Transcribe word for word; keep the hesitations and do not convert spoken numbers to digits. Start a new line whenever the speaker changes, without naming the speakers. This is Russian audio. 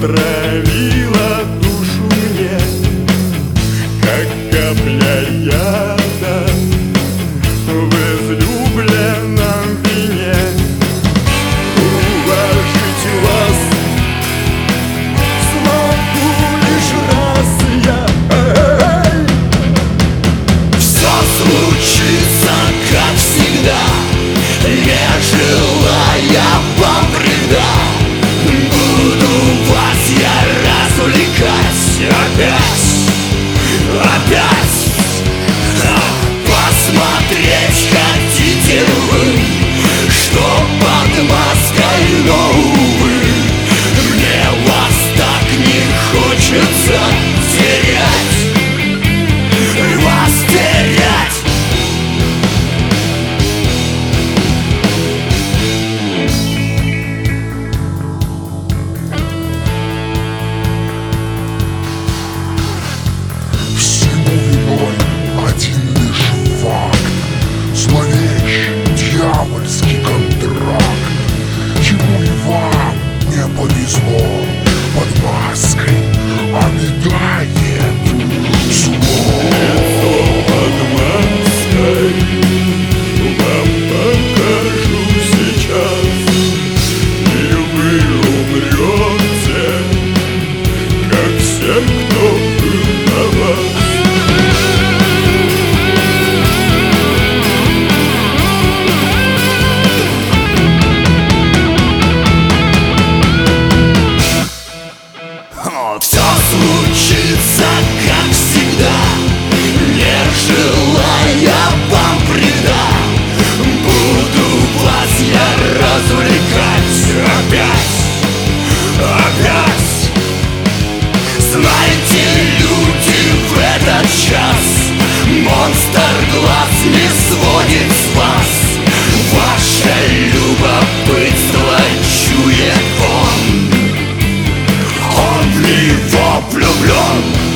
отравила душу мне, как капля яда в излюбленном вине. Уважить вас смогу лишь раз я. Эй!
Все случится, как всегда, не желая вам вреда. Буду вас я развлекать опять, опять. Посмотреть хотите вы, что под маской, но увы, мне вас так не хочется терять, вас терять.
Всему виной один лишь факт, зловещий дьявольский контракт. Ему и вам не повезло, под маской обитает зло.
Под маской вам покажу сейчас, и вы умрете, как все, кто был до вас.
Все случится, как всегда, не желая вам вреда. Буду вас я развлекать опять, опять. Знаете, люди, в этот час монстр глаз не сводит с вас. Ваше любопытство чует он, он в него влюблен.